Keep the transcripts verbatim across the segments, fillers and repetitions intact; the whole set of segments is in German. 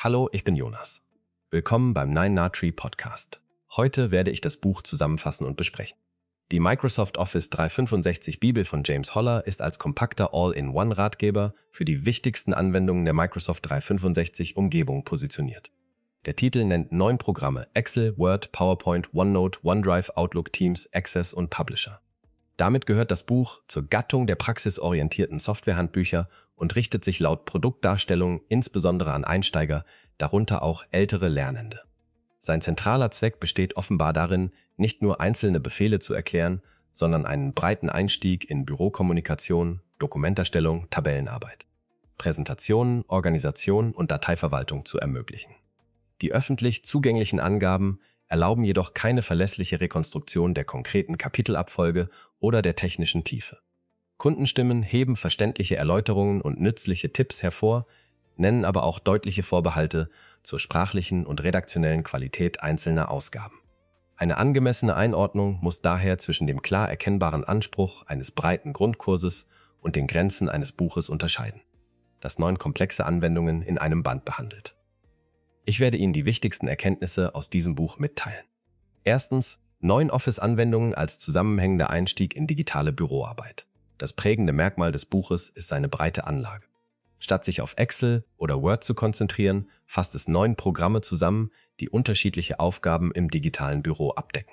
Hallo, ich bin Jonas. Willkommen beim Nine Na Tree Podcast. Heute werde ich das Buch zusammenfassen und besprechen. Die Microsoft Office dreihundertfünfundsechzig Bibel von James Holler ist als kompakter All-in-One-Ratgeber für die wichtigsten Anwendungen der Microsoft dreihundertfünfundsechzig Umgebung positioniert. Der Titel nennt neun Programme: Excel, Word, PowerPoint, OneNote, OneDrive, Outlook, Teams, Access und Publisher. Damit gehört das Buch zur Gattung der praxisorientierten Softwarehandbücher und richtet sich laut Produktdarstellung insbesondere an Einsteiger, darunter auch ältere Lernende. Sein zentraler Zweck besteht offenbar darin, nicht nur einzelne Befehle zu erklären, sondern einen breiten Einstieg in Bürokommunikation, Dokumenterstellung, Tabellenarbeit, Präsentationen, Organisation und Dateiverwaltung zu ermöglichen. Die öffentlich zugänglichen Angaben erlauben jedoch keine verlässliche Rekonstruktion der konkreten Kapitelabfolge oder der technischen Tiefe. Kundenstimmen heben verständliche Erläuterungen und nützliche Tipps hervor, nennen aber auch deutliche Vorbehalte zur sprachlichen und redaktionellen Qualität einzelner Ausgaben. Eine angemessene Einordnung muss daher zwischen dem klar erkennbaren Anspruch eines breiten Grundkurses und den Grenzen eines Buches unterscheiden, das neun komplexe Anwendungen in einem Band behandelt. Ich werde Ihnen die wichtigsten Erkenntnisse aus diesem Buch mitteilen. Erstens, neun Office-Anwendungen als zusammenhängender Einstieg in digitale Büroarbeit. Das prägende Merkmal des Buches ist seine breite Anlage. Statt sich auf Excel oder Word zu konzentrieren, fasst es neun Programme zusammen, die unterschiedliche Aufgaben im digitalen Büro abdecken.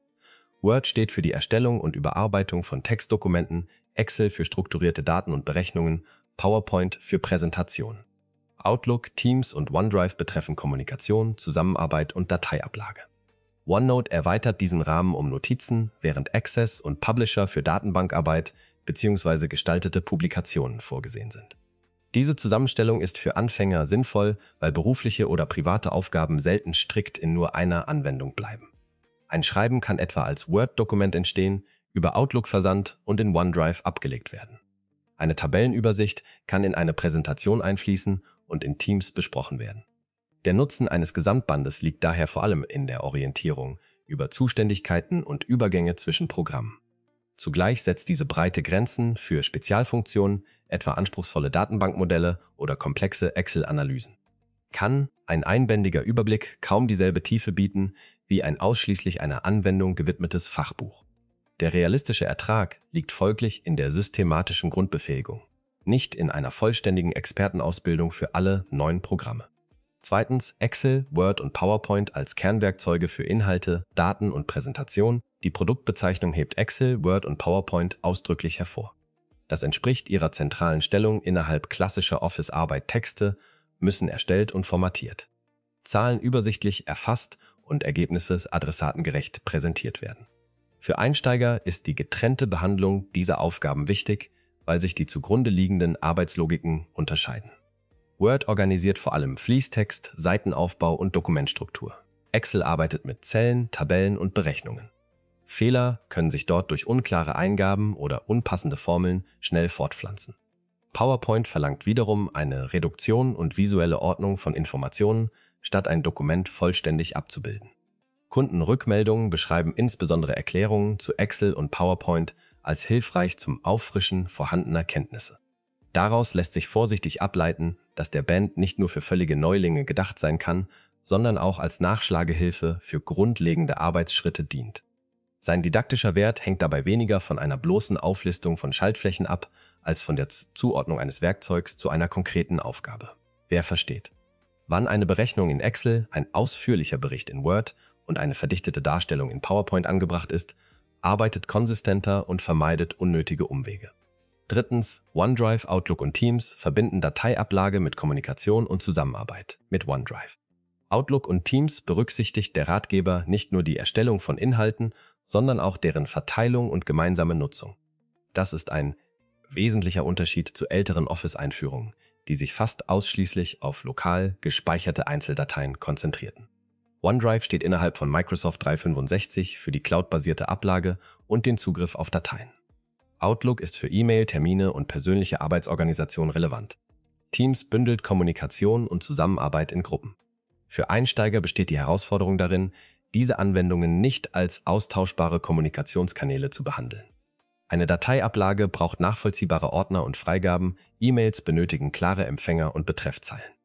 Word steht für die Erstellung und Überarbeitung von Textdokumenten, Excel für strukturierte Daten und Berechnungen, PowerPoint für Präsentationen. Outlook, Teams und OneDrive betreffen Kommunikation, Zusammenarbeit und Dateiablage. OneNote erweitert diesen Rahmen um Notizen, während Access und Publisher für Datenbankarbeit bzw. gestaltete Publikationen vorgesehen sind. Diese Zusammenstellung ist für Anfänger sinnvoll, weil berufliche oder private Aufgaben selten strikt in nur einer Anwendung bleiben. Ein Schreiben kann etwa als Word-Dokument entstehen, über Outlook versandt und in OneDrive abgelegt werden. Eine Tabellenübersicht kann in eine Präsentation einfließen und in Teams besprochen werden. Der Nutzen eines Gesamtbandes liegt daher vor allem in der Orientierung über Zuständigkeiten und Übergänge zwischen Programmen. Zugleich setzt diese Breite Grenzen für Spezialfunktionen, etwa anspruchsvolle Datenbankmodelle oder komplexe Excel-Analysen. Kann ein einbändiger Überblick kaum dieselbe Tiefe bieten wie ein ausschließlich einer Anwendung gewidmetes Fachbuch. Der realistische Ertrag liegt folglich in der systematischen Grundbefähigung, nicht in einer vollständigen Expertenausbildung für alle neun Programme. Zweitens, Excel, Word und PowerPoint als Kernwerkzeuge für Inhalte, Daten und Präsentation. Die Produktbezeichnung hebt Excel, Word und PowerPoint ausdrücklich hervor. Das entspricht ihrer zentralen Stellung innerhalb klassischer Office-Arbeit. Texte müssen erstellt und formatiert, Zahlen übersichtlich erfasst und Ergebnisse adressatengerecht präsentiert werden. Für Einsteiger ist die getrennte Behandlung dieser Aufgaben wichtig, weil sich die zugrunde liegenden Arbeitslogiken unterscheiden. Word organisiert vor allem Fließtext, Seitenaufbau und Dokumentstruktur. Excel arbeitet mit Zellen, Tabellen und Berechnungen. Fehler können sich dort durch unklare Eingaben oder unpassende Formeln schnell fortpflanzen. PowerPoint verlangt wiederum eine Reduktion und visuelle Ordnung von Informationen, statt ein Dokument vollständig abzubilden. Kundenrückmeldungen beschreiben insbesondere Erklärungen zu Excel und PowerPoint als hilfreich zum Auffrischen vorhandener Kenntnisse. Daraus lässt sich vorsichtig ableiten, dass der Band nicht nur für völlige Neulinge gedacht sein kann, sondern auch als Nachschlagehilfe für grundlegende Arbeitsschritte dient. Sein didaktischer Wert hängt dabei weniger von einer bloßen Auflistung von Schaltflächen ab, als von der Zuordnung eines Werkzeugs zu einer konkreten Aufgabe. Wer versteht, wann eine Berechnung in Excel, ein ausführlicher Bericht in Word und eine verdichtete Darstellung in PowerPoint angebracht ist, arbeitet konsistenter und vermeidet unnötige Umwege. Drittens, OneDrive, Outlook und Teams verbinden Dateiablage mit Kommunikation und Zusammenarbeit mit OneDrive. Outlook und Teams berücksichtigt der Ratgeber nicht nur die Erstellung von Inhalten, sondern auch deren Verteilung und gemeinsame Nutzung. Das ist ein wesentlicher Unterschied zu älteren Office-Einführungen, die sich fast ausschließlich auf lokal gespeicherte Einzeldateien konzentrierten. OneDrive steht innerhalb von Microsoft dreihundertfünfundsechzig für die cloudbasierte Ablage und den Zugriff auf Dateien. Outlook ist für E-Mail, Termine und persönliche Arbeitsorganisation relevant. Teams bündelt Kommunikation und Zusammenarbeit in Gruppen. Für Einsteiger besteht die Herausforderung darin, diese Anwendungen nicht als austauschbare Kommunikationskanäle zu behandeln. Eine Dateiablage braucht nachvollziehbare Ordner und Freigaben, E-Mails benötigen klare Empfänger und Betreffzeilen.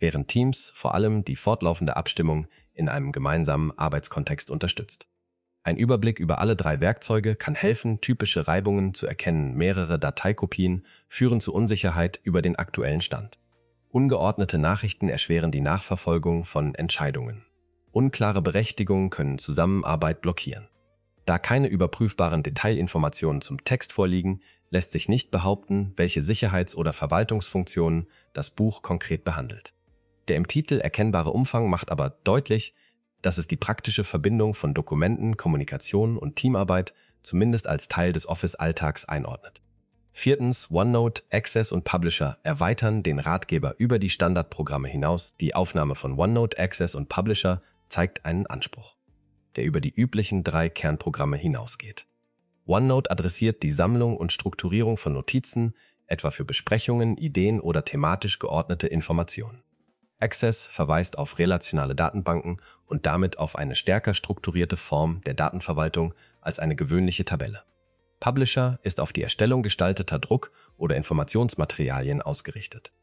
während Teams vor allem die fortlaufende Abstimmung in einem gemeinsamen Arbeitskontext unterstützt. Ein Überblick über alle drei Werkzeuge kann helfen, typische Reibungen zu erkennen. Mehrere Dateikopien führen zu Unsicherheit über den aktuellen Stand. Ungeordnete Nachrichten erschweren die Nachverfolgung von Entscheidungen. Unklare Berechtigungen können Zusammenarbeit blockieren. Da keine überprüfbaren Detailinformationen zum Text vorliegen, lässt sich nicht behaupten, welche Sicherheits- oder Verwaltungsfunktionen das Buch konkret behandelt. Der im Titel erkennbare Umfang macht aber deutlich, dass es die praktische Verbindung von Dokumenten, Kommunikation und Teamarbeit zumindest als Teil des Office-Alltags einordnet. Viertens, OneNote, Access und Publisher erweitern den Ratgeber über die Standardprogramme hinaus. Die Aufnahme von OneNote, Access und Publisher zeigt einen Anspruch, der über die üblichen drei Kernprogramme hinausgeht. OneNote adressiert die Sammlung und Strukturierung von Notizen, etwa für Besprechungen, Ideen oder thematisch geordnete Informationen. Access verweist auf relationale Datenbanken und damit auf eine stärker strukturierte Form der Datenverwaltung als eine gewöhnliche Tabelle. Publisher ist auf die Erstellung gestalteter Druck- oder Informationsmaterialien ausgerichtet.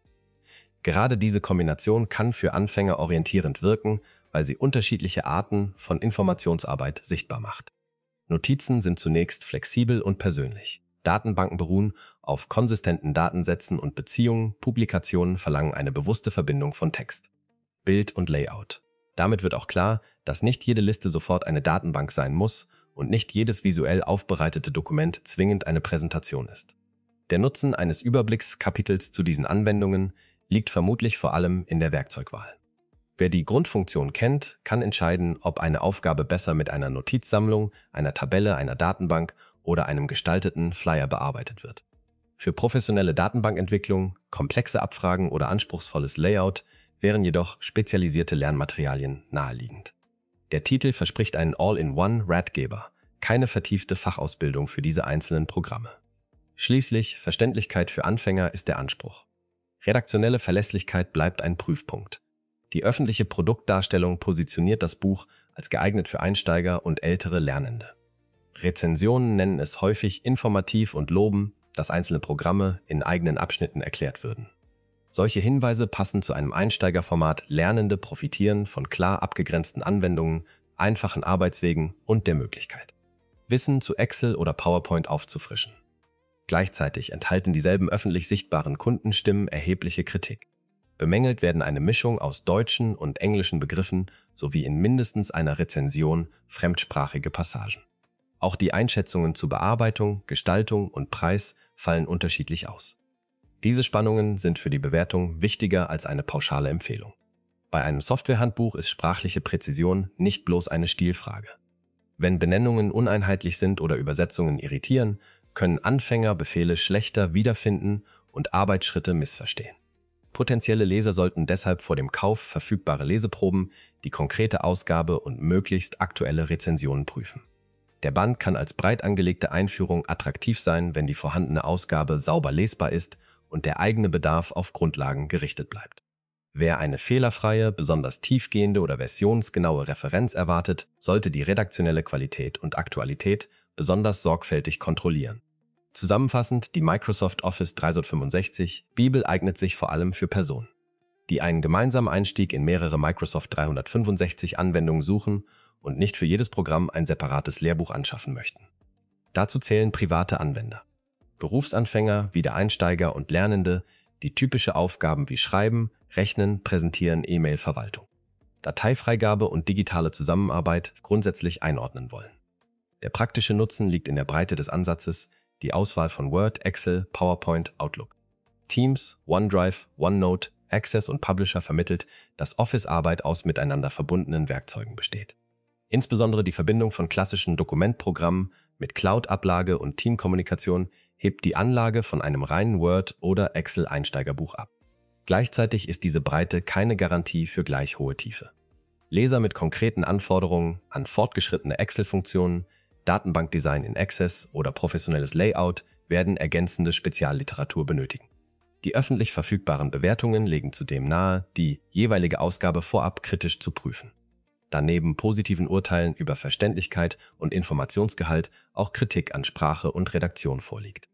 Gerade diese Kombination kann für Anfänger orientierend wirken, weil sie unterschiedliche Arten von Informationsarbeit sichtbar macht. Notizen sind zunächst flexibel und persönlich. Datenbanken beruhen auf konsistenten Datensätzen und Beziehungen, Publikationen verlangen eine bewusste Verbindung von Text, Bild und Layout. Damit wird auch klar, dass nicht jede Liste sofort eine Datenbank sein muss und nicht jedes visuell aufbereitete Dokument zwingend eine Präsentation ist. Der Nutzen eines Überblickskapitels zu diesen Anwendungen liegt vermutlich vor allem in der Werkzeugwahl. Wer die Grundfunktion kennt, kann entscheiden, ob eine Aufgabe besser mit einer Notizsammlung, einer Tabelle, einer Datenbank oder einem gestalteten Flyer bearbeitet wird. Für professionelle Datenbankentwicklung, komplexe Abfragen oder anspruchsvolles Layout wären jedoch spezialisierte Lernmaterialien naheliegend. Der Titel verspricht einen All-in-One-Ratgeber, keine vertiefte Fachausbildung für diese einzelnen Programme. Schließlich, Verständlichkeit für Anfänger ist der Anspruch. Redaktionelle Verlässlichkeit bleibt ein Prüfpunkt. Die öffentliche Produktdarstellung positioniert das Buch als geeignet für Einsteiger und ältere Lernende. Rezensionen nennen es häufig informativ und loben, dass einzelne Programme in eigenen Abschnitten erklärt würden. Solche Hinweise passen zu einem Einsteigerformat. Lernende profitieren von klar abgegrenzten Anwendungen, einfachen Arbeitswegen und der Möglichkeit, Wissen zu Excel oder PowerPoint aufzufrischen. Gleichzeitig enthalten dieselben öffentlich sichtbaren Kundenstimmen erhebliche Kritik. Bemängelt werden eine Mischung aus deutschen und englischen Begriffen sowie in mindestens einer Rezension fremdsprachige Passagen. Auch die Einschätzungen zu Bearbeitung, Gestaltung und Preis fallen unterschiedlich aus. Diese Spannungen sind für die Bewertung wichtiger als eine pauschale Empfehlung. Bei einem Softwarehandbuch ist sprachliche Präzision nicht bloß eine Stilfrage. Wenn Benennungen uneinheitlich sind oder Übersetzungen irritieren, können Anfänger Befehle schlechter wiederfinden und Arbeitsschritte missverstehen. Potenzielle Leser sollten deshalb vor dem Kauf verfügbare Leseproben, die konkrete Ausgabe und möglichst aktuelle Rezensionen prüfen. Der Band kann als breit angelegte Einführung attraktiv sein, wenn die vorhandene Ausgabe sauber lesbar ist und der eigene Bedarf auf Grundlagen gerichtet bleibt. Wer eine fehlerfreie, besonders tiefgehende oder versionsgenaue Referenz erwartet, sollte die redaktionelle Qualität und Aktualität besonders sorgfältig kontrollieren. Zusammenfassend, die Microsoft Office dreihundertfünfundsechzig Bibel eignet sich vor allem für Personen, die einen gemeinsamen Einstieg in mehrere Microsoft dreihundertfünfundsechzig Anwendungen suchen und nicht für jedes Programm ein separates Lehrbuch anschaffen möchten. Dazu zählen private Anwender, Berufsanfänger, Wiedereinsteiger und Lernende, die typische Aufgaben wie Schreiben, Rechnen, Präsentieren, E-Mail-Verwaltung, Dateifreigabe und digitale Zusammenarbeit grundsätzlich einordnen wollen. Der praktische Nutzen liegt in der Breite des Ansatzes, die Auswahl von Word, Excel, PowerPoint, Outlook, Teams, OneDrive, OneNote, Access und Publisher vermittelt, dass Office-Arbeit aus miteinander verbundenen Werkzeugen besteht. Insbesondere die Verbindung von klassischen Dokumentprogrammen mit Cloud-Ablage und Teamkommunikation hebt die Anlage von einem reinen Word- oder Excel-Einsteigerbuch ab. Gleichzeitig ist diese Breite keine Garantie für gleich hohe Tiefe. Leser mit konkreten Anforderungen an fortgeschrittene Excel-Funktionen, Datenbankdesign in Access oder professionelles Layout werden ergänzende Spezialliteratur benötigen. Die öffentlich verfügbaren Bewertungen legen zudem nahe, die jeweilige Ausgabe vorab kritisch zu prüfen. Da neben positiven Urteilen über Verständlichkeit und Informationsgehalt auch Kritik an Sprache und Redaktion vorliegt.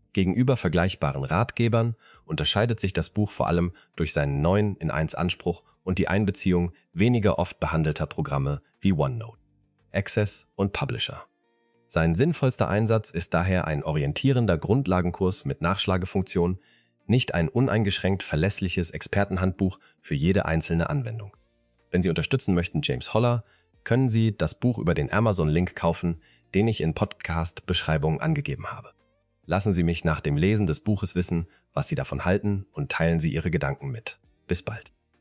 Gegenüber vergleichbaren Ratgebern unterscheidet sich das Buch vor allem durch seinen neun in eins Anspruch und die Einbeziehung weniger oft behandelter Programme wie OneNote, Access und Publisher. Sein sinnvollster Einsatz ist daher ein orientierender Grundlagenkurs mit Nachschlagefunktion, nicht ein uneingeschränkt verlässliches Expertenhandbuch für jede einzelne Anwendung. Wenn Sie unterstützen möchten James Holler, können Sie das Buch über den Amazon-Link kaufen, den ich in Podcast-Beschreibung angegeben habe. Lassen Sie mich nach dem Lesen des Buches wissen, was Sie davon halten und teilen Sie Ihre Gedanken mit. Bis bald.